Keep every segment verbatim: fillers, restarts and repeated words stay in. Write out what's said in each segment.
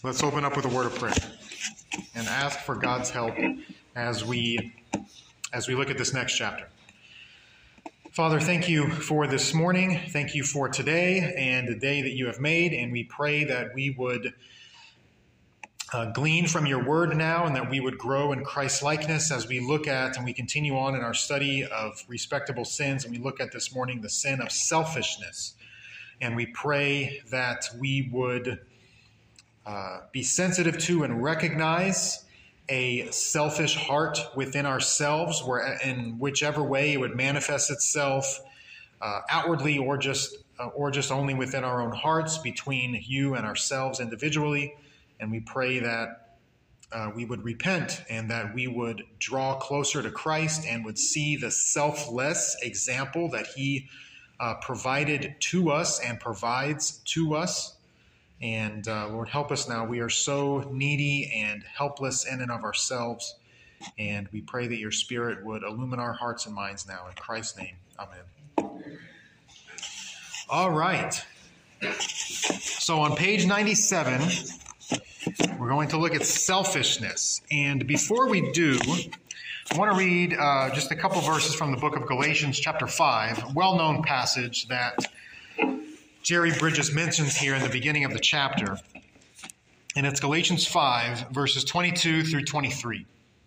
Let's open up with a word of prayer and ask for God's help as we as we look at this next chapter. Father, thank you for this morning. Thank you for today and the day that you have made, and we pray that we would uh, glean from your word now and that we would grow in Christ's likeness as we look at and we continue on in our study of respectable sins, and we look at this morning the sin of selfishness. And we pray that we would uh, be sensitive to and recognize a selfish heart within ourselves, where in whichever way it would manifest itself uh, outwardly or just uh, or just only within our own hearts, between you and ourselves individually. And we pray that uh, we would repent and that we would draw closer to Christ and would see the selfless example that he uh, provided to us and provides to us. And uh, Lord, help us now. We are so needy and helpless in and of ourselves. And we pray that your Spirit would illumine our hearts and minds now. In Christ's name, amen. All right. So on page ninety-seven, we're going to look at selfishness. And before we do, I want to read uh, just a couple verses from the book of Galatians chapter five, a well-known passage that Jerry Bridges mentions here in the beginning of the chapter. And it's Galatians five, verses twenty-two through twenty-three,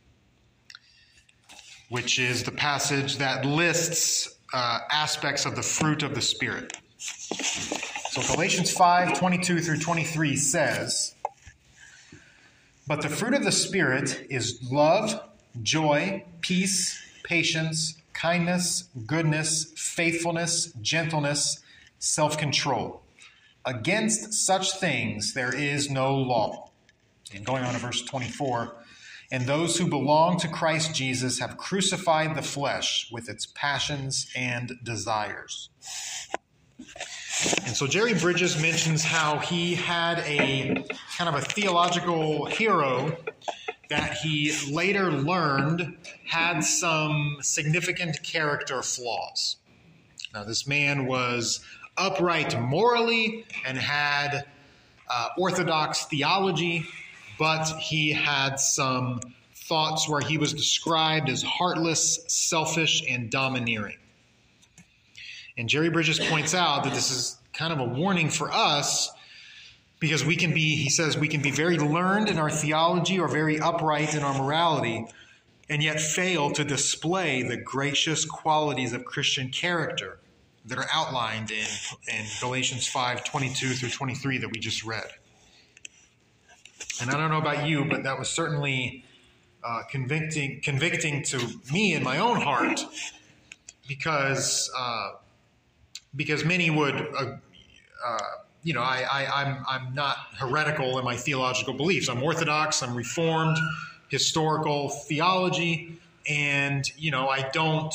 which is the passage that lists uh, aspects of the fruit of the Spirit. So Galatians five, twenty-two through twenty-three says, "But the fruit of the Spirit is love, joy, peace, patience, kindness, goodness, faithfulness, gentleness, self-control. Against such things there is no law." And going on to verse twenty-four, "And those who belong to Christ Jesus have crucified the flesh with its passions and desires." And so Jerry Bridges mentions how he had a kind of a theological hero that he later learned had some significant character flaws. Now, this man was upright morally and had uh, orthodox theology, but he had some thoughts where he was described as heartless, selfish, and domineering. And Jerry Bridges points out that this is kind of a warning for us, because we can be, he says, we can be very learned in our theology or very upright in our morality, and yet fail to display the gracious qualities of Christian character that are outlined in, in Galatians five, twenty-two through twenty-three that we just read. And I don't know about you, but that was certainly uh, convicting, convicting to me in my own heart, because uh, because many would, uh, uh, you know, I, I, I'm I'm not heretical in my theological beliefs. I'm Orthodox. I'm Reformed, historical theology, and you know, I don't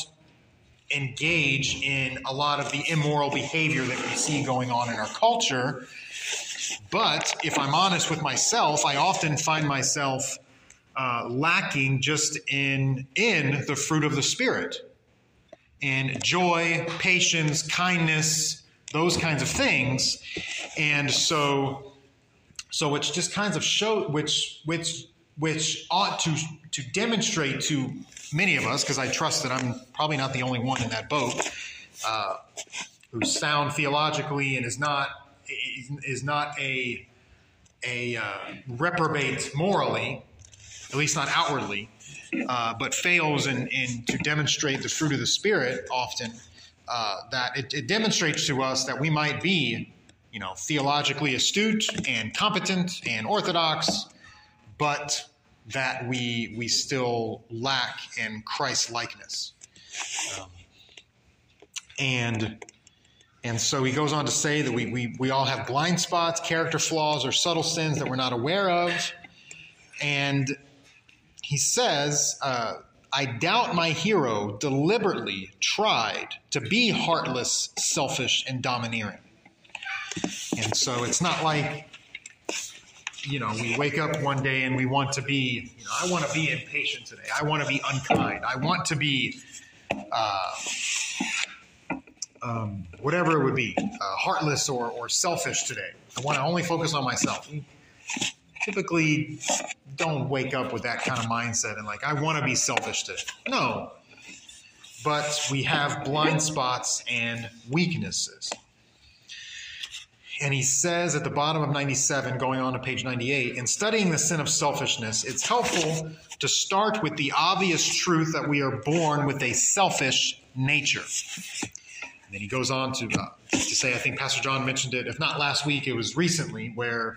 engage in a lot of the immoral behavior that we see going on in our culture. But if I'm honest with myself, I often find myself uh, lacking just in in the fruit of the Spirit, and joy, patience, kindness, those kinds of things. And so, so which just kinds of show, which which which ought to to demonstrate to many of us, because I trust that I'm probably not the only one in that boat, uh, who's sound theologically and is not is not a a uh, reprobate morally, at least not outwardly, uh, but fails in, in to demonstrate the fruit of the Spirit often. Uh, that it, it demonstrates to us that we might be, you know, theologically astute and competent and orthodox, but that we we still lack in Christ's likeness. Um, and and so he goes on to say that we, we we all have blind spots, character flaws, or subtle sins that we're not aware of. And he says, uh, "I doubt my hero deliberately tried to be heartless, selfish, and domineering." And so it's not like, you know, we wake up one day and we want to be, you know, I want to be impatient today. I want to be unkind. I want to be, uh, um, whatever it would be, uh, heartless or, or selfish today. I want to only focus on myself. typically don't wake up with that kind of mindset and like, I want to be selfish today. No. But we have blind spots and weaknesses. And he says at the bottom of ninety-seven, going on to page ninety-eight, in studying the sin of selfishness, it's helpful to start with the obvious truth that we are born with a selfish nature. And then he goes on to, uh, to say, I think Pastor John mentioned it, if not last week, it was recently, where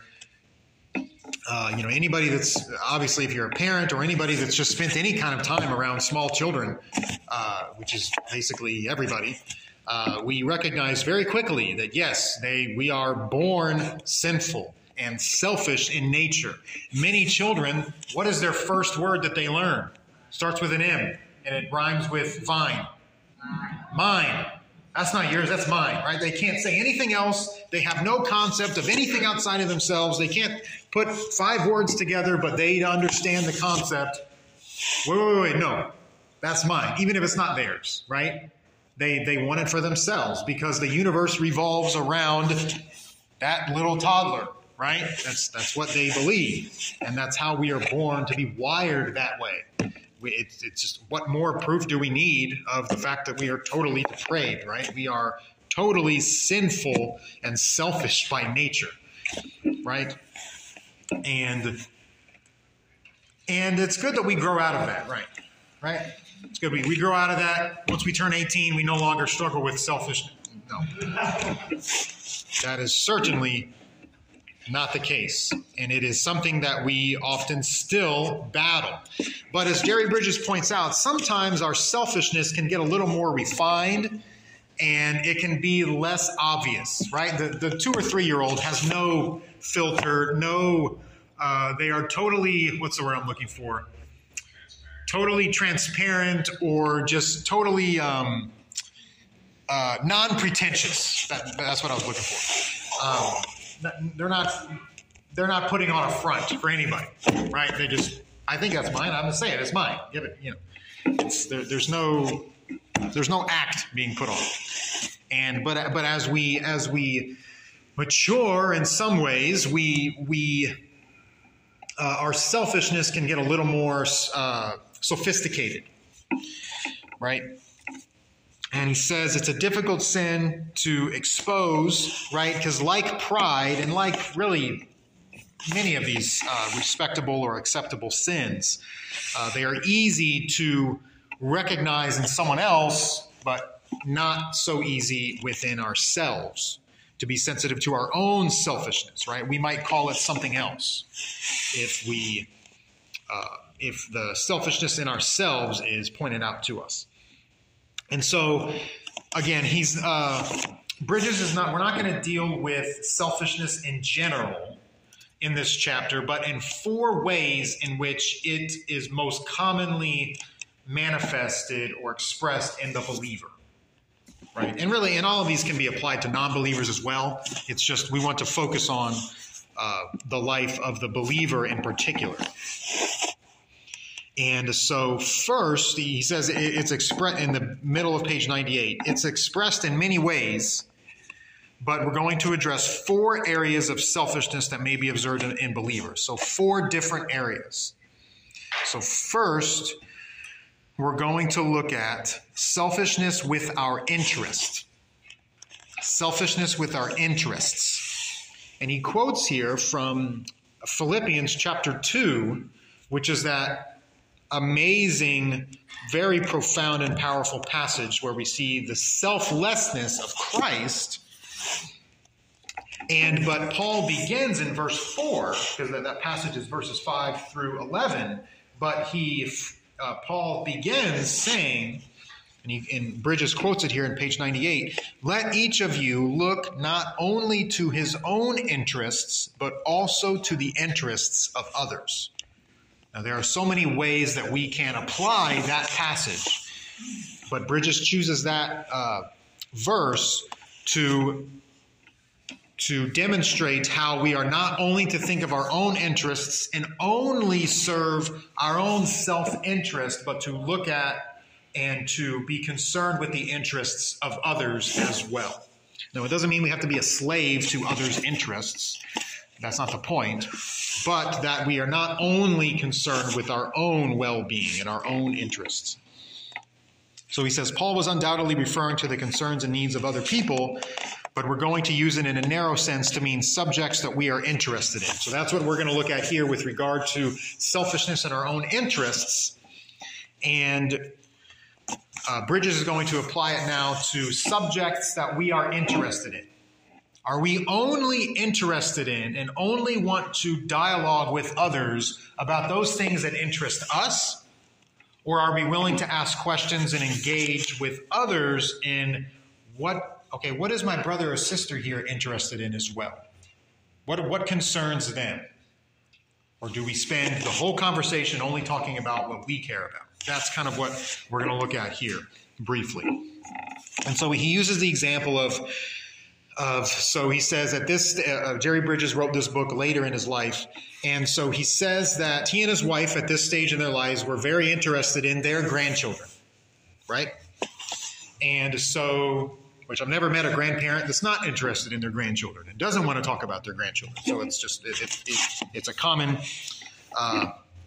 uh, you know, anybody that's, obviously if you're a parent or anybody that's just spent any kind of time around small children, uh, which is basically everybody, Uh, we recognize very quickly that, yes, they we are born sinful and selfish in nature. Many children, what is their first word that they learn? Starts with an M, and it rhymes with vine. Mine. That's not yours, that's mine, right? They can't say anything else. They have no concept of anything outside of themselves. They can't put five words together, but they understand the concept. Wait, wait, wait, no. That's mine, even if it's not theirs, right? They they want it for themselves because the universe revolves around that little toddler, right? That's that's what they believe, and that's how we are born to be wired that way. We, it's, it's just, what more proof do we need of the fact that we are totally depraved, right? We are totally sinful and selfish by nature, right? And and it's good that we grow out of that, right? Right? It's good. We, we grow out of that. Once we turn eighteen, we no longer struggle with selfishness. No. That is certainly not the case. And it is something that we often still battle. But as Jerry Bridges points out, sometimes our selfishness can get a little more refined and it can be less obvious, right? The, the two or three-year-old has no filter, no, uh, they are totally, what's the word I'm looking for? Totally transparent or just totally um, uh, non-pretentious. That, that's what I was looking for. Um, they're not they're not putting on a front for anybody, right? They just, I think that's mine. I'm gonna say it. It's mine. Give it. You know, it's, there, there's no there's no act being put on. And but but as we as we mature in some ways, we we uh, our selfishness can get a little more Uh, sophisticated, right? And he says it's a difficult sin to expose, right? Because like pride and like really many of these uh, respectable or acceptable sins, uh, they are easy to recognize in someone else, but not so easy within ourselves. To be sensitive to our own selfishness, right? We might call it something else if we uh, if the selfishness in ourselves is pointed out to us. And so, again, he's uh, Bridges is not, we're not going to deal with selfishness in general in this chapter, but in four ways in which it is most commonly manifested or expressed in the believer. Right? And really, and all of these can be applied to non-believers as well. It's just we want to focus on uh, the life of the believer in particular. And so first, he says it's expressed in the middle of page ninety-eight. It's expressed in many ways, but we're going to address four areas of selfishness that may be observed in, in believers. So four different areas. So first, we're going to look at selfishness with our interest. Selfishness with our interests. And he quotes here from Philippians chapter two, which is that amazing, very profound and powerful passage where we see the selflessness of Christ. And but Paul begins in verse four, because that, that passage is verses five through eleven, but he uh, Paul begins saying, and, he, and Bridges quotes it here in page ninety-eight, let each of you look not only to his own interests, but also to the interests of others. Now, there are so many ways that we can apply that passage, but Bridges chooses that uh, verse to, to demonstrate how we are not only to think of our own interests and only serve our own self-interest, but to look at and to be concerned with the interests of others as well. Now, it doesn't mean we have to be a slave to others' interests. That's not the point. But that we are not only concerned with our own well-being and our own interests. So he says, Paul was undoubtedly referring to the concerns and needs of other people, but we're going to use it in a narrow sense to mean subjects that we are interested in. So that's what we're going to look at here with regard to selfishness and our own interests. And uh, Bridges is going to apply it now to subjects that we are interested in. Are we only interested in and only want to dialogue with others about those things that interest us? Or are we willing to ask questions and engage with others in what, okay, what is my brother or sister here interested in as well? What, what concerns them? Or do we spend the whole conversation only talking about what we care about? That's kind of what we're going to look at here briefly. And so he uses the example of, of so he says that this, uh, Jerry Bridges wrote this book later in his life. And so he says that he and his wife at this stage in their lives were very interested in their grandchildren, right? And so, which I've never met a grandparent that's not interested in their grandchildren and doesn't want to talk about their grandchildren. So it's just, it, it, it, it's a common uh,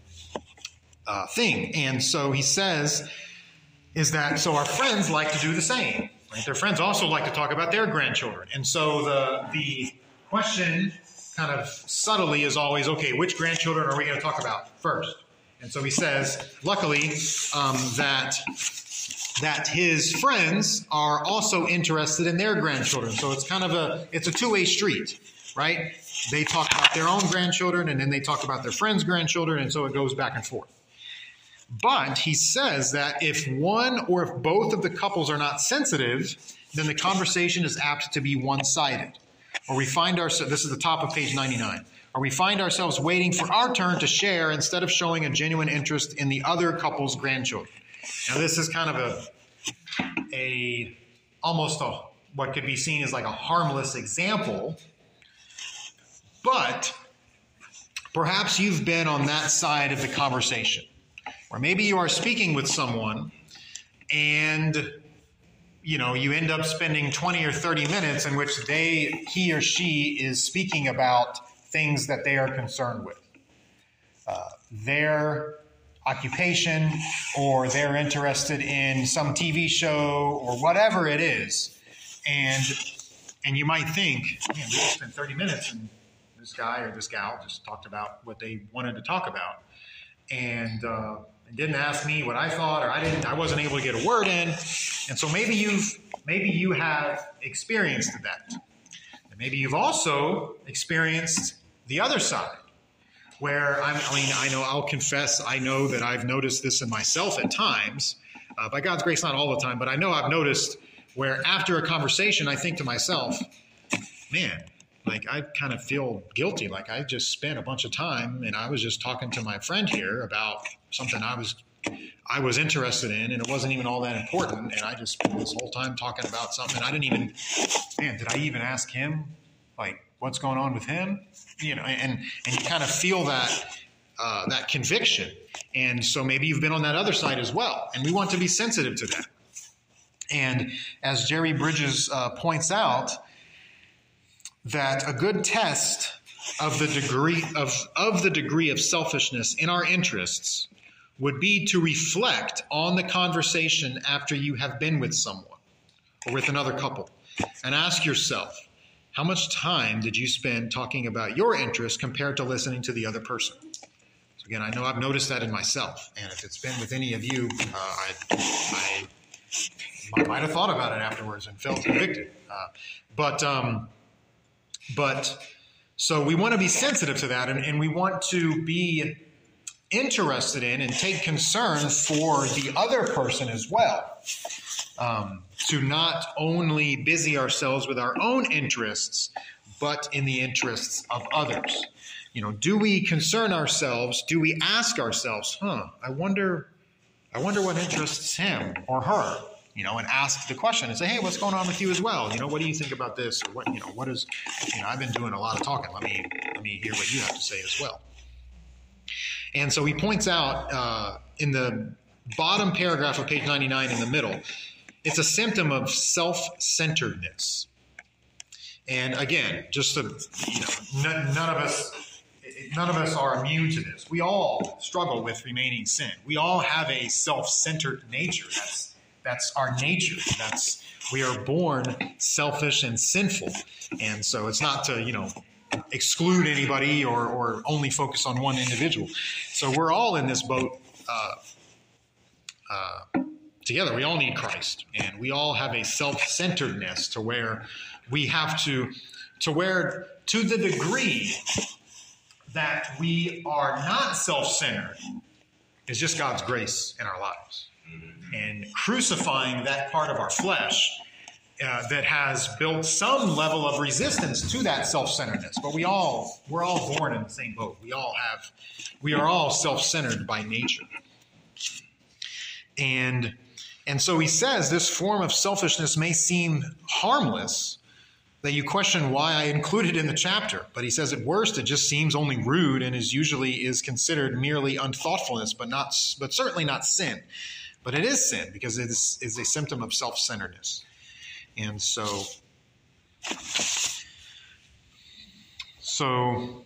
uh, thing. And so he says is that, so our friends like to do the same, right? Their friends also like to talk about their grandchildren. And so the the question kind of subtly is always, okay, which grandchildren are we going to talk about first? And so he says, luckily, um, that that his friends are also interested in their grandchildren. So it's kind of a, it's a two-way street, right? They talk about their own grandchildren, and then they talk about their friends' grandchildren, and so it goes back and forth. But he says that if one or if both of the couples are not sensitive, then the conversation is apt to be one-sided. Or we find ourselves, this is the top of page ninety-nine, or we find ourselves waiting for our turn to share instead of showing a genuine interest in the other couple's grandchildren. Now this is kind of a, a almost a, what could be seen as like a harmless example, but perhaps you've been on that side of the conversation. Or maybe you are speaking with someone and, you know, you end up spending twenty or thirty minutes in which they, he or she is speaking about things that they are concerned with. Uh, their occupation, or they're interested in some T V show or whatever it is. And, and you might think, man, we just spent thirty minutes and this guy or this gal just talked about what they wanted to talk about. And, uh, and didn't ask me what I thought, or I didn't, I wasn't able to get a word in. And so maybe you've, maybe you have experienced that. And maybe you've also experienced the other side, where I'm, I mean, I know, I'll confess, I know that I've noticed this in myself at times, uh, by God's grace, not all the time, but I know I've noticed where after a conversation, I think to myself, man, like I kind of feel guilty. Like I just spent a bunch of time and I was just talking to my friend here about something I was I was interested in, and it wasn't even all that important. And I just spent this whole time talking about something. And I didn't even, man, did I even ask him, like, what's going on with him? You know, and and you kind of feel that uh, that conviction. And so maybe you've been on that other side as well. And we want to be sensitive to that. And as Jerry Bridges uh, points out, that a good test of the degree of, of the degree of selfishness in our interests would be to reflect on the conversation after you have been with someone or with another couple, and ask yourself, how much time did you spend talking about your interests compared to listening to the other person? So again, I know I've noticed that in myself, and if it's been with any of you, uh, I, I, I might have thought about it afterwards and felt convicted. Uh, but um, But so we want to be sensitive to that, and, and we want to be interested in and take concern for the other person as well. Um, to not only busy ourselves with our own interests, but in the interests of others. You know, do we concern ourselves? Do we ask ourselves, huh, I wonder, I wonder what interests him or her? You know, and ask the question and say, hey, what's going on with you as well? You know, what do you think about this? Or what, you know, what is, you know, I've been doing a lot of talking. Let me, let me hear what you have to say as well. And so he points out uh, in the bottom paragraph of page ninety-nine in the middle, it's a symptom of self-centeredness. And again, just to, you know, none, none of us, none of us are immune to this. We all struggle with remaining sin. We all have a self-centered nature. That's that's our nature. That's we are born selfish and sinful, and so it's not to, you know, exclude anybody or or only focus on one individual. So we're all in this boat uh, uh, together. We all need Christ, and we all have a self-centeredness to where we have to, to where to the degree that we are not self-centered is just God's grace in our lives. And crucifying that part of our flesh uh, that has built some level of resistance to that self-centeredness. But we all, we're all born in the same boat. We all have, we are all self-centered by nature. And, and so he says this form of selfishness may seem harmless, that you question why I included it in the chapter. But he says at worst, it just seems only rude and is usually is considered merely unthoughtfulness, but not, but certainly not sin. But it is sin because it is, is a symptom of self-centeredness. And so, so,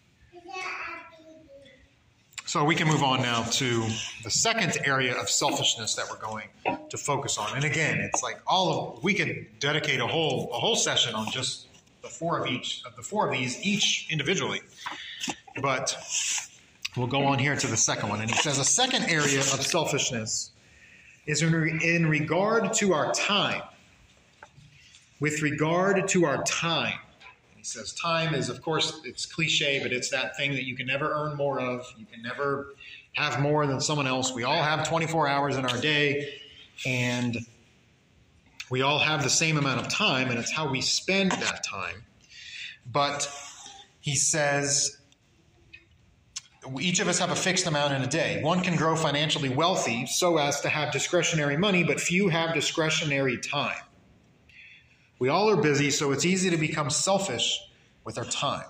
so we can move on now to the second area of selfishness that we're going to focus on. And again, it's like all of, we could dedicate a whole, a whole session on just the four of each, of the four of these, each individually. But we'll go on here to the second one. And he says a second area of selfishness is in, re- in regard to our time. With regard to our time. He says time is, of course, it's cliche, but it's that thing that you can never earn more of. You can never have more than someone else. We all have twenty-four hours in our day, and we all have the same amount of time, and it's how we spend that time. But he says each of us have a fixed amount in a day. One can grow financially wealthy so as to have discretionary money, but few have discretionary time. We all are busy, so it's easy to become selfish with our time.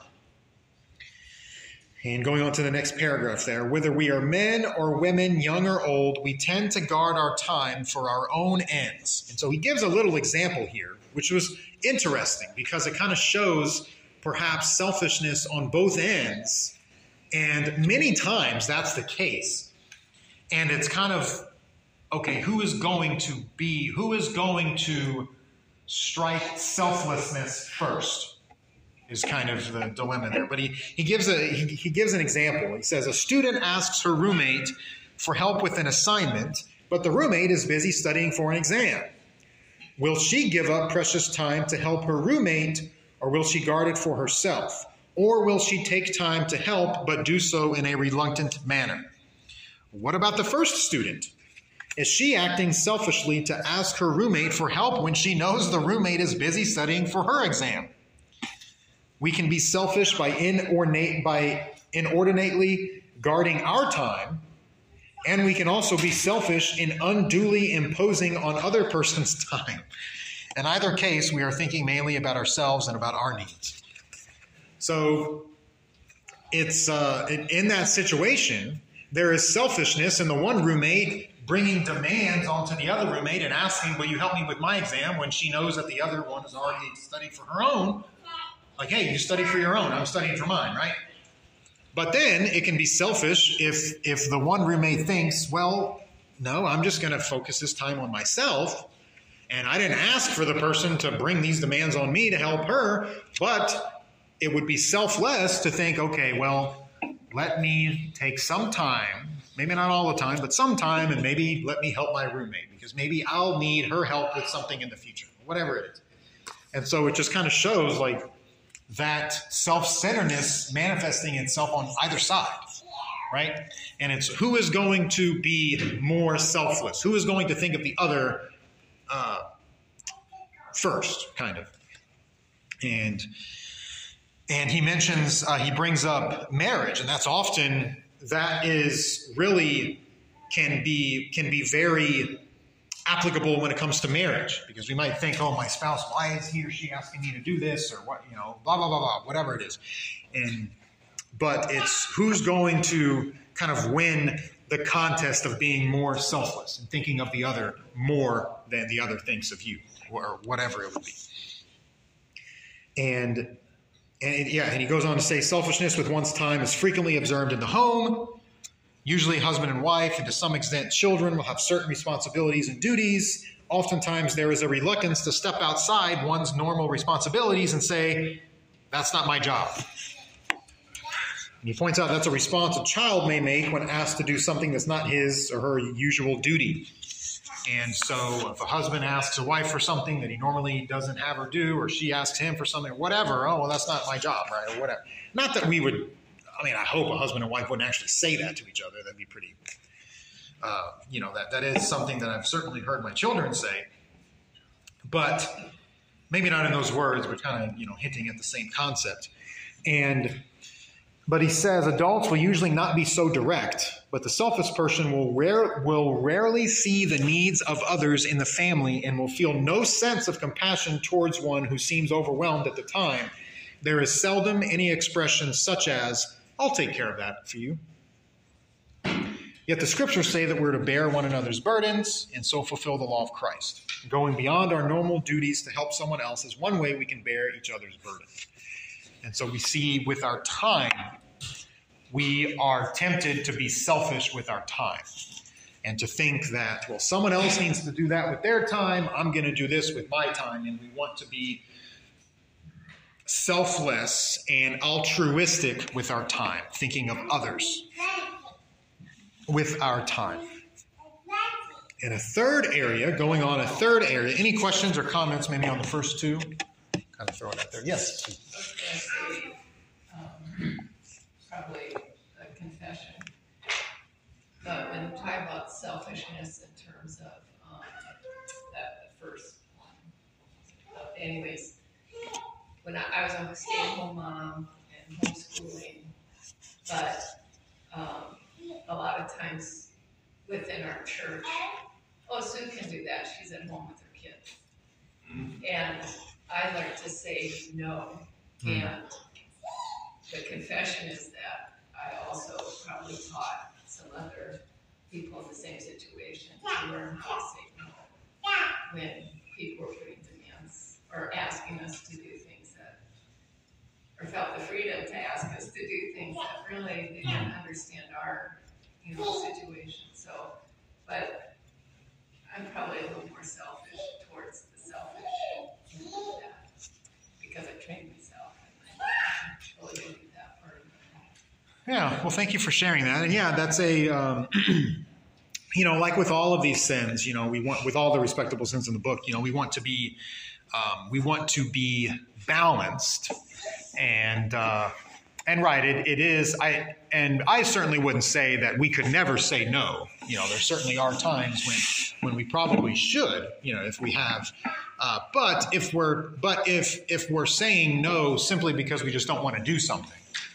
And going on to the next paragraph there, whether we are men or women, young or old, we tend to guard our time for our own ends. And so he gives a little example here, which was interesting because it kind of shows perhaps selfishness on both ends. And many times that's the case. And it's kind of, okay, who is going to be, who is going to strike selflessness first is kind of the dilemma there. But he, he gives a he, he gives an example. He says a student asks her roommate for help with an assignment, but the roommate is busy studying for an exam. Will she give up precious time to help her roommate, or will she guard it for herself? Or will she take time to help but do so in a reluctant manner? What about the first student? Is she acting selfishly to ask her roommate for help when she knows the roommate is busy studying for her exam? We can be selfish by inordinate, by inordinately guarding our time, and we can also be selfish in unduly imposing on other person's time. In either case, we are thinking mainly about ourselves and about our needs. So it's uh, in that situation, there is selfishness in the one roommate bringing demands onto the other roommate and asking, will you help me with my exam, when she knows that the other one is already studying for her own. Like, hey, you study for your own, I'm studying for mine, right? But then it can be selfish if, if the one roommate thinks, well, no, I'm just going to focus this time on myself, and I didn't ask for the person to bring these demands on me to help her, but it would be selfless to think, okay, well, let me take some time, maybe not all the time, but some time, and maybe let me help my roommate, because maybe I'll need her help with something in the future, whatever it is. And so it just kind of shows like that self-centeredness manifesting itself on either side, right? And it's who is going to be more selfless? Who is going to think of the other uh, first, kind of? And and he mentions, uh, he brings up marriage, and that's often, that is really, can be can be very applicable when it comes to marriage, because we might think, oh, my spouse, why is he or she asking me to do this, or what, you know, blah, blah, blah, blah, whatever it is. And, but it's who's going to kind of win the contest of being more selfless and thinking of the other more than the other thinks of you, or whatever it would be. And, and yeah, and he goes on to say, selfishness with one's time is frequently observed in the home. Usually husband and wife, and to some extent children, will have certain responsibilities and duties. Oftentimes there is a reluctance to step outside one's normal responsibilities and say, that's not my job. And he points out that's a response a child may make when asked to do something that's not his or her usual duty. And so if a husband asks a wife for something that he normally doesn't have her do, or she asks him for something, whatever, oh, well, that's not my job, right, or whatever. Not that we would, I mean, I hope a husband and wife wouldn't actually say that to each other. That'd be pretty, uh, you know, that, that is something that I've certainly heard my children say. But maybe not in those words, but kind of, you know, hinting at the same concept. And, but he says adults will usually not be so direct, but the selfish person will rare, will rarely see the needs of others in the family and will feel no sense of compassion towards one who seems overwhelmed at the time. There is seldom any expression such as, I'll take care of that for you. Yet the scriptures say that we're to bear one another's burdens and so fulfill the law of Christ. Going beyond our normal duties to help someone else is one way we can bear each other's burden. And so we see with our time, we are tempted to be selfish with our time and to think that, well, someone else needs to do that with their time. I'm going to do this with my time. And we want to be selfless and altruistic with our time, thinking of others with our time. In a third area, going on a third area, any questions or comments maybe on the first two? Kind of throw it out there. Yes? I was going to say, um, probably a confession. But when you talk about selfishness in terms of um, that the first one, uh, anyways, when I, I was a stay-at-home mom and homeschooling, but um, a lot of times within our church, oh, Sue can do that. She's at home with her kids. And I like to say no. Mm. And the confession is that I also probably taught some other people in the same situation to learn how to say no when people were putting demands or asking us to do things that, or felt the freedom to ask us to do things that really they didn't understand our, you know, situation. So, but I'm probably a little more selfish towards the selfish yeah, because I trained myself and I really don't do that part of it. Yeah, well, thank you for sharing that. And yeah, that's a, um, you know, like with all of these sins, you know, we want, with all the respectable sins in the book, you know, we want to be, um, we want to be balanced. And, uh, and right, it, it is, I, and I certainly wouldn't say that we could never say no. You know, there certainly are times when, when we probably should, you know, if we have, uh, but if we're, but if, if we're saying no simply because we just don't want to do something,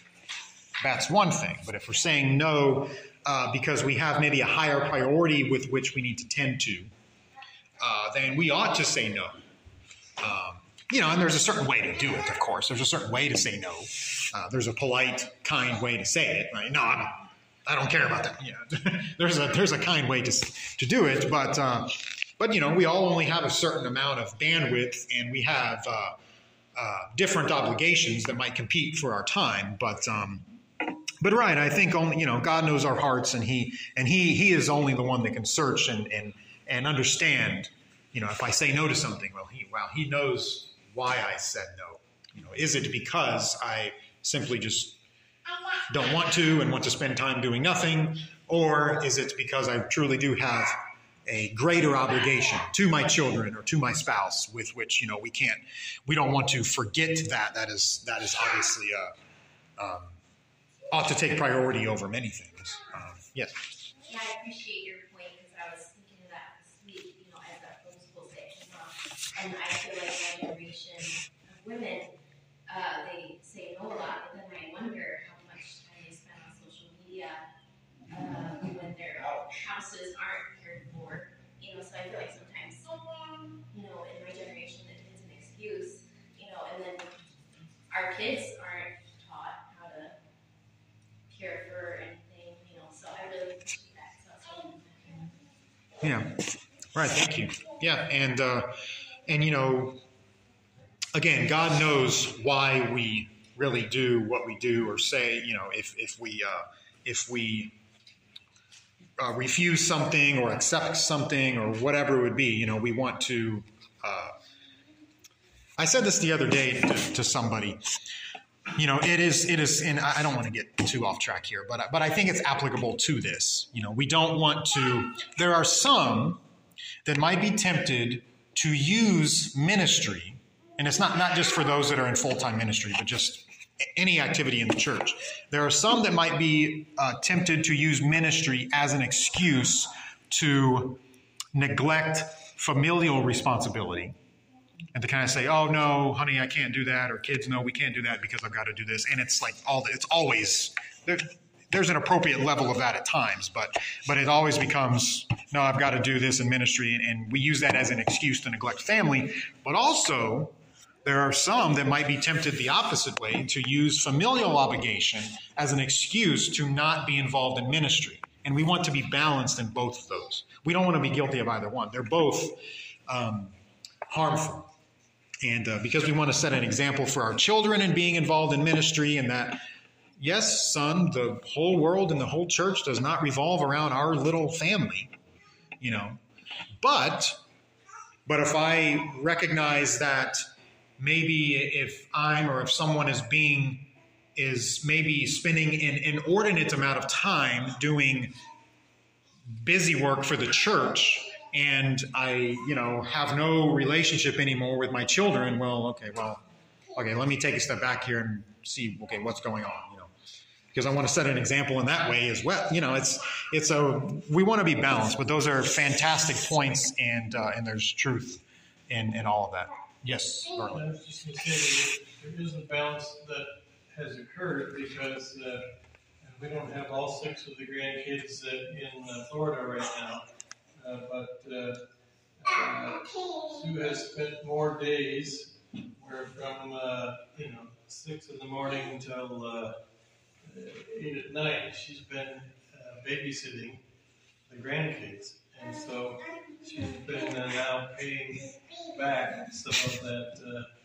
that's one thing. But if we're saying no uh, because we have maybe a higher priority with which we need to tend to, uh, then we ought to say no. Um, you know, and there's a certain way to do it, of course. There's a certain way to say no. Uh, there's a polite, kind way to say it. Right? No, I'm, I don't care about that. Yeah. there's a there's a kind way to to do it, but uh, but you know, we all only have a certain amount of bandwidth, and we have uh, uh, different obligations that might compete for our time. But um, but right, I think only you know God knows our hearts, and he and he he is only the one that can search and and and understand. You know, if I say no to something, well, he well he knows why I said no. You know, is it because I simply just don't want to and want to spend time doing nothing, or is it because I truly do have a greater obligation to my children or to my spouse with which, you know, we can't, we don't want to forget that. That is, that is obviously, uh, um, ought to take priority over many things. Um, yes. Yeah, I appreciate your point because I was thinking of that this week, you know, as a homeschool section mom. And I feel like my generation of women, uh, they say no a lot, but then I wonder how much time they spend on social media uh, when their houses aren't cared for. You know, so I feel like sometimes, you know, in my generation, it is an excuse, you know, and then our kids aren't taught how to care for anything, you know, so I really appreciate that. So that's really Yeah. Right. Thank you. Yeah. And, uh, and, you know, again, God knows why we really do what we do or say. You know, if if we uh, if we uh, refuse something or accept something or whatever it would be, you know, we want to. Uh, I said this the other day to, to somebody. You know, it is, it is, and I don't want to get too off track here, but, but I think it's applicable to this. You know, we don't want to, there are some that might be tempted to use ministry, and it's not, not just for those that are in full-time ministry, but just any activity in the church. There are some that might be uh, tempted to use ministry as an excuse to neglect familial responsibility. And to kind of say, oh, no, honey, I can't do that. Or kids, no, we can't do that because I've got to do this. And it's like, all it's always, there, there's an appropriate level of that at times. But but it always becomes, no, I've got to do this in ministry. And, and we use that as an excuse to neglect family. But also, there are some that might be tempted the opposite way to use familial obligation as an excuse to not be involved in ministry. And we want to be balanced in both of those. We don't want to be guilty of either one. They're both um, harmful. And uh, because we want to set an example for our children in being involved in ministry, and that, yes, son, the whole world and the whole church does not revolve around our little family, you know. But, but if I recognize that maybe if I'm or if someone is being, is maybe spending an inordinate amount of time doing busy work for the church, and I, you know, have no relationship anymore with my children, well, okay, well, okay, let me take a step back here and see, okay, what's going on, you know, because I want to set an example in that way as well. You know, it's, it's a, we want to be balanced, but those are fantastic points, and, uh, and there's truth in, in all of that. Yes, Garland. I was just going to say that there is a balance that has occurred because uh, we don't have all six of the grandkids uh, in uh, Florida right now. Uh, but uh, uh, Sue has spent more days where from, uh, you know, six in the morning until uh, eight at night, she's been uh, babysitting the grandkids. And so she's been uh, now paying back some of that uh, uh,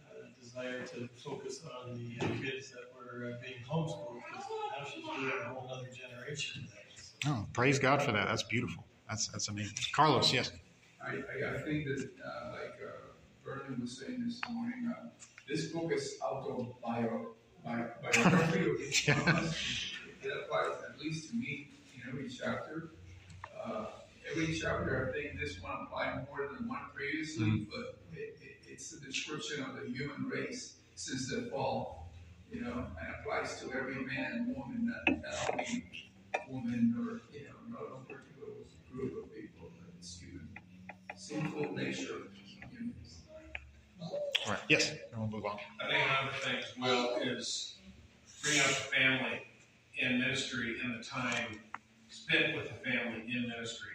desire to focus on the uh, kids that were uh, being homeschooled, because now she's doing a whole other generation of that. So. Oh, praise God for that. That's beautiful. That's that's amazing. Carlos, yes. I, I, I think that, uh, like uh, Vernon was saying this morning, uh, this book is autobio, bio, biography of us. It applies, at least to me, in every chapter. Uh, every chapter, I think this one applied more than one previously, mm-hmm. but it, it, it's a description of the human race since the fall, you know, and applies to every man and woman, not, not only woman or, you know, not a particular group of people, but it's human, sinful nature of humans. All right. Yes, and we'll move on. I think another thing as well is bring up the family in ministry and the time spent with the family in ministry.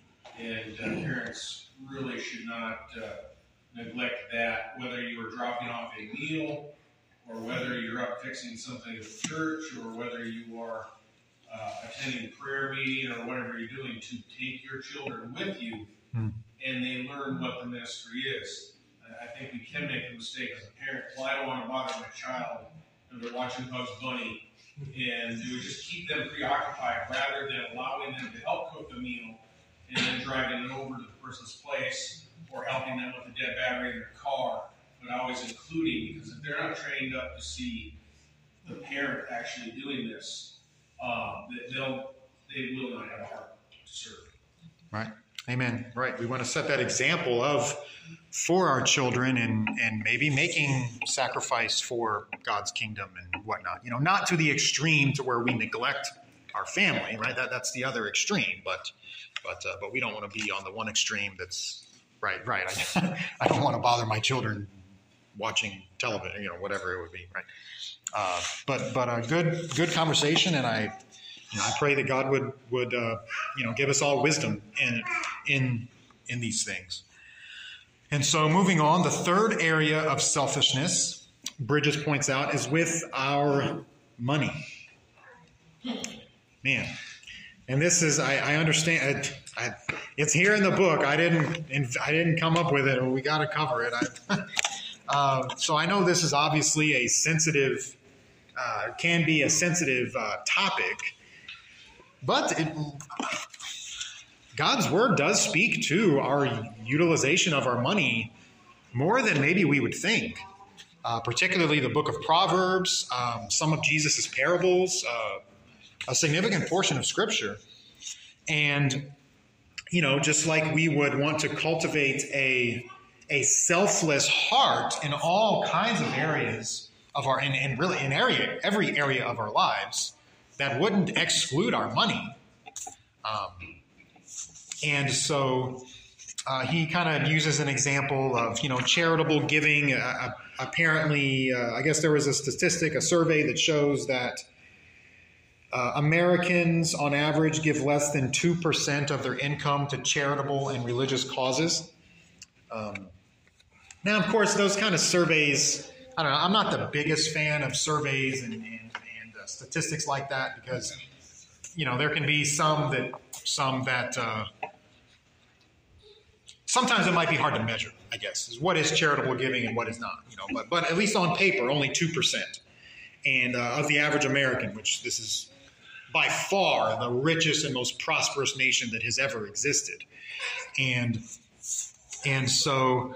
And uh, parents really should not uh, neglect that, whether you are dropping off a meal or whether you're up fixing something at the church or whether you are uh, attending prayer meeting or whatever you're doing, to take your children with you mm. and they learn what the ministry is. I think we can make the mistake as a parent, well, I don't want to bother my child, and they're watching Bugs Bunny, and we just keep them preoccupied rather than allowing them to help cook the meal and then driving it over to the person's place or helping them with the dead battery in their car, but always including, because if they're not trained up to see the parent actually doing this, um, they'll, they will not have a heart to serve. Right. Amen. Right. We want to set that example of for our children and, and maybe making sacrifice for God's kingdom and whatnot. You know, not to the extreme to where we neglect our family, right? That that's the other extreme, but but uh, but we don't want to be on the one extreme that's right, right. I, I don't want to bother my children watching television, you know, whatever it would be, right? Uh, but but a good good conversation, and I you know, I pray that God would would uh, you know give us all wisdom in in in these things. And so moving on, the third area of selfishness, Bridges points out, is with our money. Man, and this is I, I understand. I, I, it's here in the book. I didn't I didn't come up with it, or we got to cover it. I, Uh, so I know this is obviously a sensitive, uh, can be a sensitive uh, topic, but it, God's word does speak to our utilization of our money more than maybe we would think. Uh, particularly the book of Proverbs, um, some of Jesus' parables, uh, a significant portion of Scripture. And, you know, just like we would want to cultivate a, a selfless heart in all kinds of areas of our, in, in really in area, every area of our lives, that wouldn't exclude our money. Um, and so uh, he kind of uses an example of, you know, charitable giving. Uh, apparently, uh, I guess there was a statistic, a survey that shows that Uh, Americans, on average, give less than two percent of their income to charitable and religious causes. Um, now, of course, those kind of surveys, I don't know, I'm not the biggest fan of surveys and, and, and uh, statistics like that because, you know, there can be some that, some that, uh, sometimes it might be hard to measure, I guess, is what is charitable giving and what is not, you know, but, but at least on paper, only two percent. And uh, of the average American, which this is by far the richest and most prosperous nation that has ever existed. And and so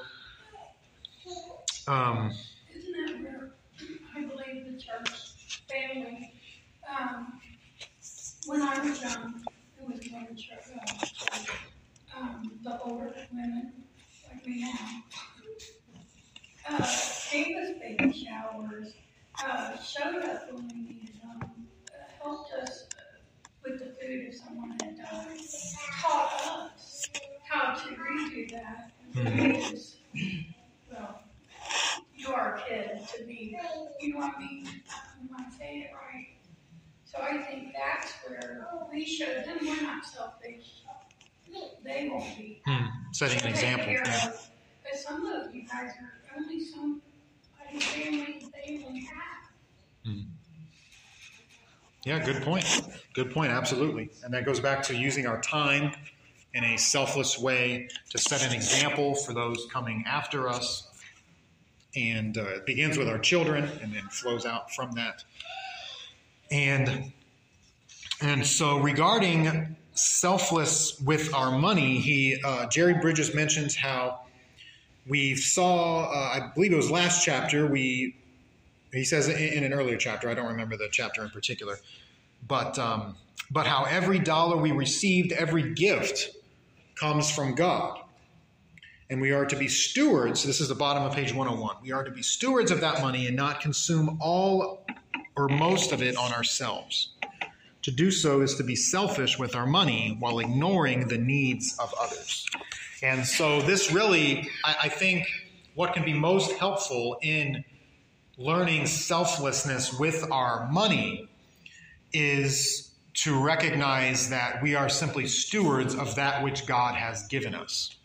um, isn't that where I believe the church family, um, when I was young, it was going to church, uh, um, the older women, like me now, uh, gave us baby showers, uh, showed up when we needed them, helped us with the food if someone had died, taught us how to redo that, and mm-hmm. us, well, to our kids to be, you know what I mean? Am I saying it right? So I think that's where we show them we're not selfish. They won't be. Hmm. Setting an example. Yeah. But some of you guys are only some family they only have. Hmm. Yeah, good point. Good point, absolutely. And that goes back to using our time in a selfless way to set an example for those coming after us. And uh, it begins with our children and then flows out from that. And, and so regarding selfless with our money, he uh, Jerry Bridges mentions how we saw, uh, I believe it was last chapter, we He says in an earlier chapter, I don't remember the chapter in particular, but um, but how every dollar we received, every gift comes from God. And we are to be stewards. This is the bottom of page one oh one. We are to be stewards of that money and not consume all or most of it on ourselves. To do so is to be selfish with our money while ignoring the needs of others. And so this really, I, I think, what can be most helpful in learning selflessness with our money is to recognize that we are simply stewards of that which God has given us.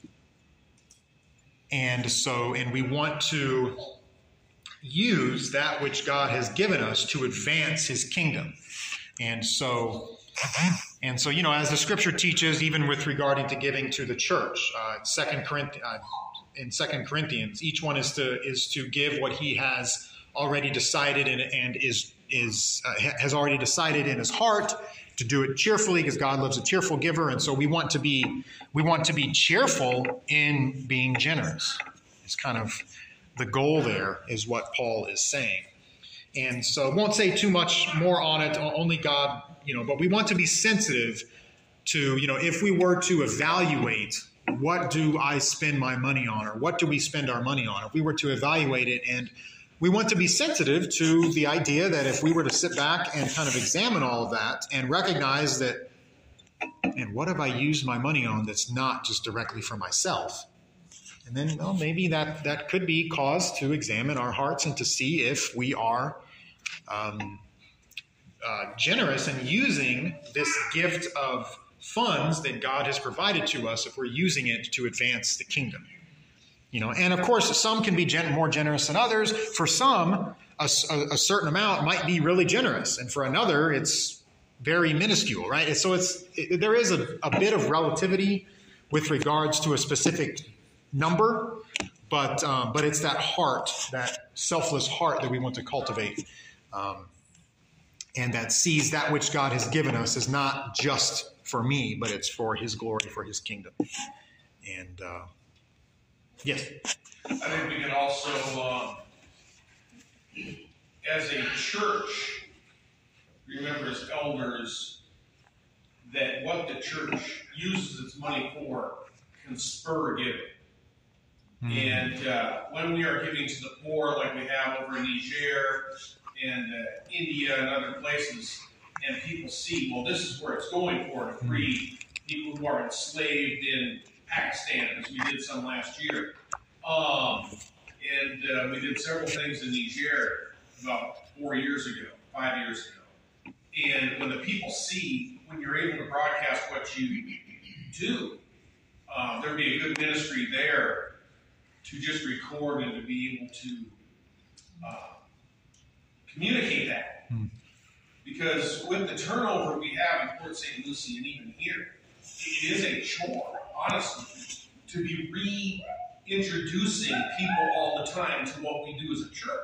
And so, and we want to use that which God has given us to advance his kingdom. And so, and so, you know, as the scripture teaches, even with regarding to giving to the church, uh, Second Corinthians, uh, in Second Corinthians, each one is to is to give what he has already decided and, and is is uh, has already decided in his heart to do it cheerfully, because God loves a cheerful giver, and so we want to be we want to be cheerful in being generous. It's kind of the goal there, is what Paul is saying. And so I won't say too much more on it. Only God, you know. But we want to be sensitive to, you know, if we were to evaluate, what do I spend my money on, or what do we spend our money on? If we were to evaluate it, and we want to be sensitive to the idea that if we were to sit back and kind of examine all of that and recognize that, and what have I used my money on that's not just directly for myself? And then, well, maybe that, that could be cause to examine our hearts and to see if we are um, uh, generous in using this gift of funds that God has provided to us, if we're using it to advance the kingdom. You know, and of course, some can be gen- more generous than others. For some, a, a, a certain amount might be really generous, and for another, it's very minuscule, right? And so it's it, there is a, a bit of relativity with regards to a specific number, but um, but it's that heart, that selfless heart that we want to cultivate, um, and that sees that which God has given us is not just for me, but it's for His glory, for His kingdom. And uh, yes, I think we can also, um, as a church, remember as elders that what the church uses its money for can spur giving. Mm-hmm. And uh, when we are giving to the poor, like we have over in Niger and uh, India and other places, and people see, well, this is where it's going for, to free people who are enslaved in Pakistan, as we did some last year. Um, and uh, we did several things in Niger about four years ago, five years ago. And when the people see, when you're able to broadcast what you do, uh, there'd be a good ministry there to just record and to be able to uh, communicate that. Hmm. Because with the turnover we have in Port Saint Lucie and even here, it is a chore, honestly, to be reintroducing people all the time to what we do as a church.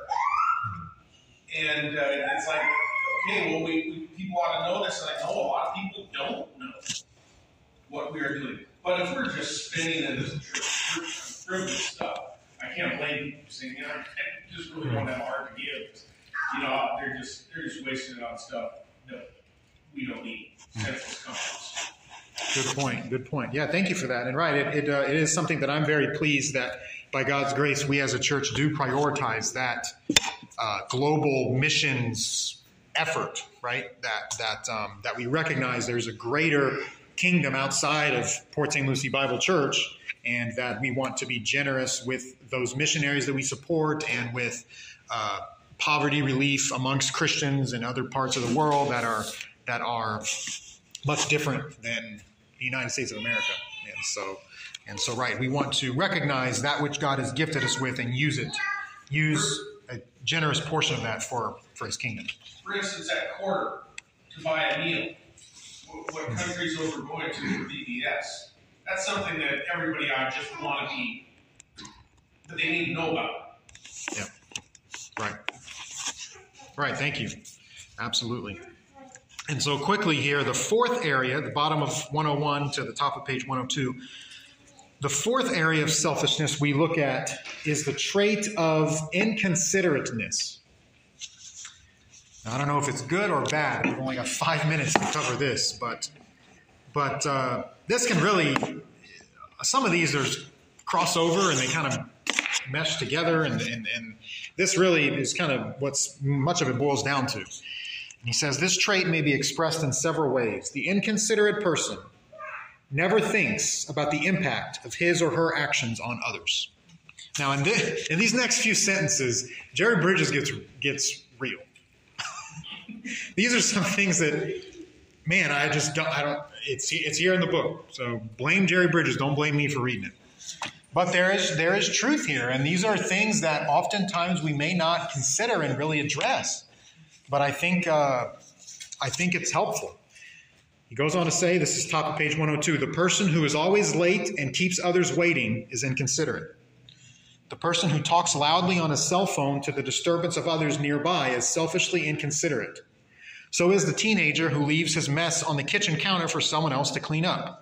And uh, it's like, okay, well, we, we people ought to know this, and I know a lot of people don't know what we are doing. But if we're just spinning it as a church, privilege stuff, I can't blame people saying, you know, I just really don't have a heart to give. You know, they're just they're just wasting it on stuff that we don't need. Senseless comforts. Good point. Good point. Yeah, thank you for that. And right, it it, uh, it is something that I'm very pleased that by God's grace we as a church do prioritize that uh, global missions effort. Right, that that um, that we recognize there's a greater kingdom outside of Port Saint Lucie Bible Church, and that we want to be generous with those missionaries that we support and with uh, poverty relief amongst Christians in other parts of the world that are that are much different than the United States of America. And so, and so, right, we want to recognize that which God has gifted us with and use it, use a generous portion of that for, for His kingdom. For instance, that quarter to buy a meal, what countries over going to for V B S, that's something that everybody ought to just want to be, that they need to know about. Yeah, right. Right, thank you. Absolutely. And so quickly here, the fourth area, the bottom of one oh one to the top of page one oh two, the fourth area of selfishness we look at is the trait of inconsiderateness. Now, I don't know if it's good or bad. We've only got five minutes to cover this, but but uh, this can really, some of these there's crossover and they kind of mesh together, and, and, and this really is kind of what's much of it boils down to. And he says, this trait may be expressed in several ways. The inconsiderate person never thinks about the impact of his or her actions on others. Now, in, this, in these next few sentences, Jerry Bridges gets gets real. These are some things that, man, I just don't, I don't, it's, it's here in the book. So blame Jerry Bridges, don't blame me for reading it. But there is there is truth here, and these are things that oftentimes we may not consider and really address. But I think uh, I think it's helpful. He goes on to say, this is top of page one oh two, the person who is always late and keeps others waiting is inconsiderate. The person who talks loudly on a cell phone to the disturbance of others nearby is selfishly inconsiderate. So is the teenager who leaves his mess on the kitchen counter for someone else to clean up.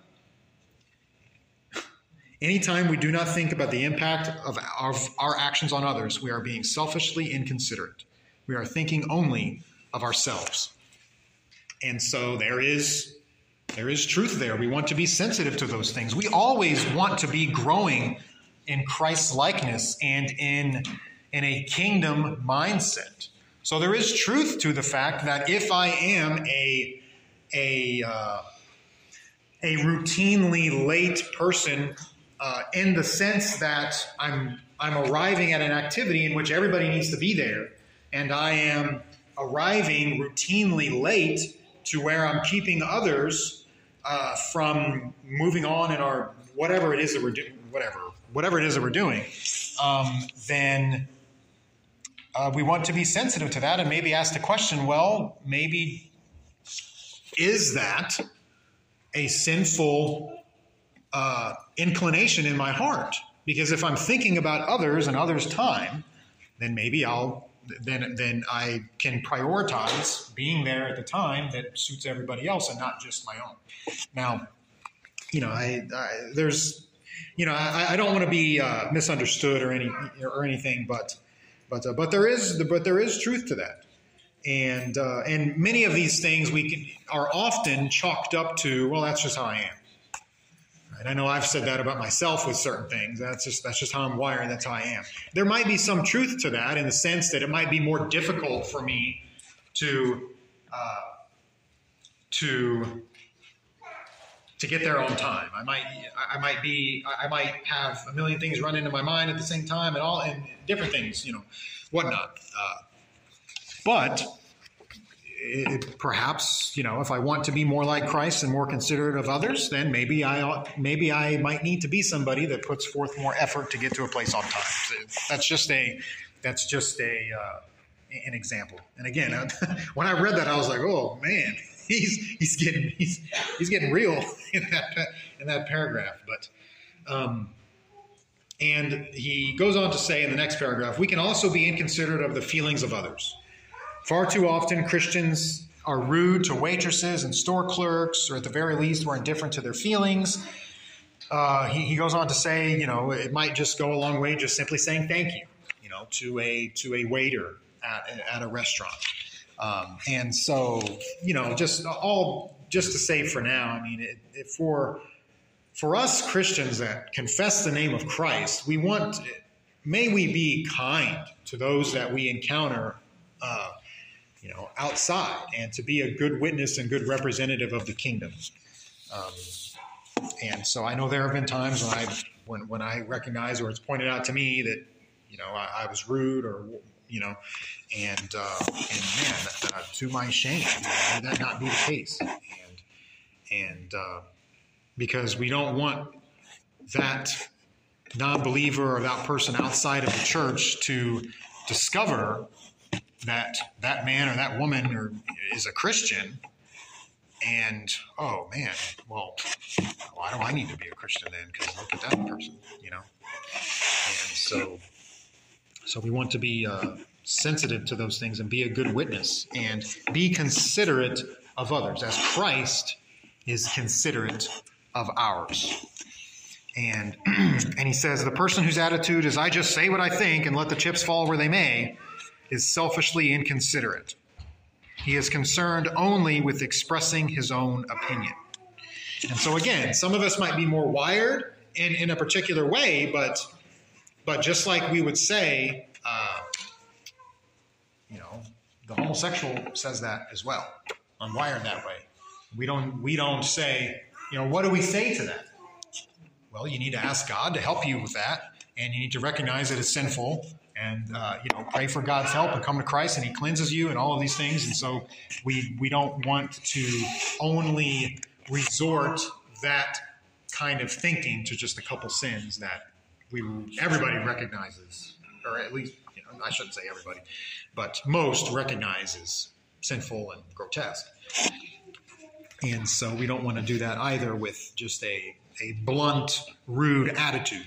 Anytime we do not think about the impact of our, of our actions on others, we are being selfishly inconsiderate. We are thinking only of ourselves. And so there is, there is truth there. We want to be sensitive to those things. We always want to be growing in Christ's likeness and in, in a kingdom mindset. So there is truth to the fact that if I am a, a, uh, a routinely late person, Uh, in the sense that I'm I'm arriving at an activity in which everybody needs to be there, and I am arriving routinely late to where I'm keeping others uh, from moving on in our whatever it is that we're doing, whatever whatever it is that we're doing, um, then uh, we want to be sensitive to that and maybe ask the question: well, maybe is that a sinful Uh, inclination in my heart? Because if I'm thinking about others and others' time, then maybe I'll then then I can prioritize being there at the time that suits everybody else and not just my own. Now, you know, I, I there's, you know, I, I don't want to be uh, misunderstood or any or anything, but but uh, but there is but there is truth to that, and uh, and many of these things we can are often chalked up to, well, that's just how I am. And I know I've said that about myself with certain things. That's just that's just how I'm wired. That's how I am. There might be some truth to that in the sense that it might be more difficult for me to uh, to to get there on time. I might I might be I might have a million things run into my mind at the same time and all and different things, you know, whatnot. Uh, but It, perhaps, you know, if I want to be more like Christ and more considerate of others, then maybe I ought, maybe I might need to be somebody that puts forth more effort to get to a place on time. So that's just a that's just a uh, an example. And again, uh, when I read that, I was like, oh man, he's he's getting he's he's getting real in that in that paragraph. But um, and he goes on to say in the next paragraph, we can also be inconsiderate of the feelings of others. Far too often, Christians are rude to waitresses and store clerks, or at the very least, we're indifferent to their feelings. Uh, he, he goes on to say, you know, it might just go a long way just simply saying thank you, you know, to a to a waiter at, at a restaurant. Um, and so, you know, just all just to say for now, I mean, it, it, for for us Christians that confess the name of Christ, we want, may we be kind to those that we encounter Uh, you know, outside, and to be a good witness and good representative of the kingdom. Um, and so I know there have been times when I when when I recognize or it's pointed out to me that, you know, I, I was rude or, you know, and uh, and man, uh, to my shame, may that not be the case. And and uh, because we don't want that non-believer or that person outside of the church to discover that that man or that woman or is a Christian, and oh man, well, why do I need to be a Christian then? Because look at that person, you know. And so, so we want to be uh, sensitive to those things and be a good witness and be considerate of others, as Christ is considerate of ours. And and he says the person whose attitude is I just say what I think and let the chips fall where they may is selfishly inconsiderate. He is concerned only with expressing his own opinion. And so again, some of us might be more wired in, in a particular way, but but just like we would say, uh, you know, the homosexual says that as well. I'm wired that way. We don't we don't say, you know, what do we say to that? Well, you need to ask God to help you with that, and you need to recognize that it's sinful. And, uh, you know, pray for God's help and come to Christ, and he cleanses you and all of these things. And so we we don't want to only resort that kind of thinking to just a couple sins that we everybody recognizes, or at least, you know, I shouldn't say everybody, but most recognize as sinful and grotesque. And so we don't want to do that either with just a, a blunt, rude attitude.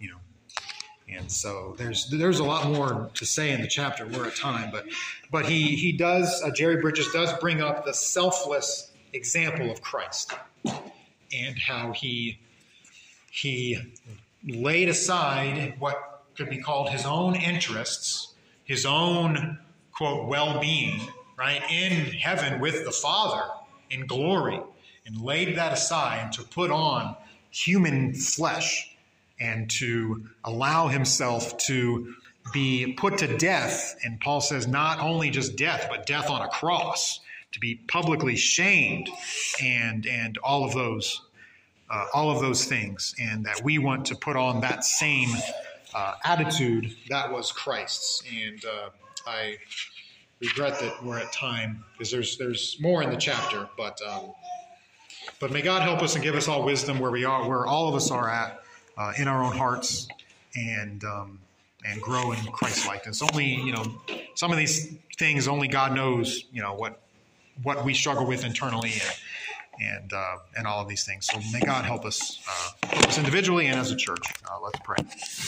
And so there's there's a lot more to say in the chapter. We're at time, but but he he does uh, Jerry Bridges does bring up the selfless example of Christ and how he he laid aside what could be called his own interests, his own quote well-being, right, in heaven with the Father in glory, and laid that aside to put on human flesh. And to allow himself to be put to death. And Paul says not only just death, but death on a cross, to be publicly shamed and and all of those uh, all of those things. And that we want to put on that same uh, attitude that was Christ's. And uh, I regret that we're at time because there's there's more in the chapter. But um, but may God help us and give us all wisdom where we are, where all of us are at. Uh, in our own hearts, and um, and grow in Christ-likeness. Only, you know, some of these things only God knows, you know, what what we struggle with internally, and and, uh, and all of these things. So may God help us uh, help us individually and as a church. Uh, let's pray.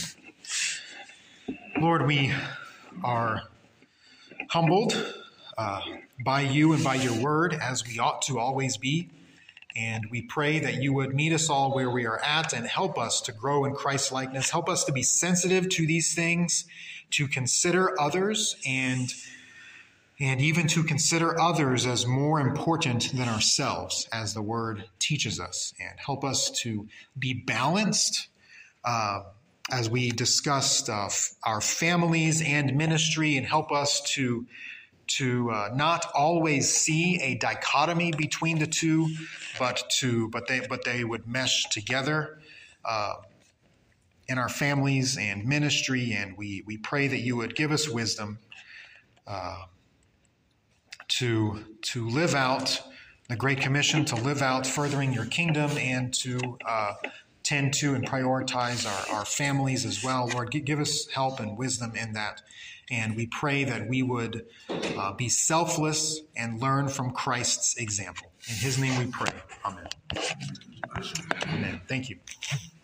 Lord, we are humbled uh, by you and by your word, as we ought to always be. And we pray that you would meet us all where we are at and help us to grow in Christ's likeness. Help us to be sensitive to these things, to consider others, and, and even to consider others as more important than ourselves, as the word teaches us. And help us to be balanced uh, as we discussed uh, our families and ministry, and help us to to uh, not always see a dichotomy between the two, but to but they but they would mesh together uh, in our families and ministry. And we we pray that you would give us wisdom uh, to to live out the Great Commission, to live out furthering your kingdom, and to uh, tend to and prioritize our, our families as well. Lord, give us help and wisdom in that. And we pray that we would uh, be selfless and learn from Christ's example. In his name we pray. Amen. Amen. Thank you.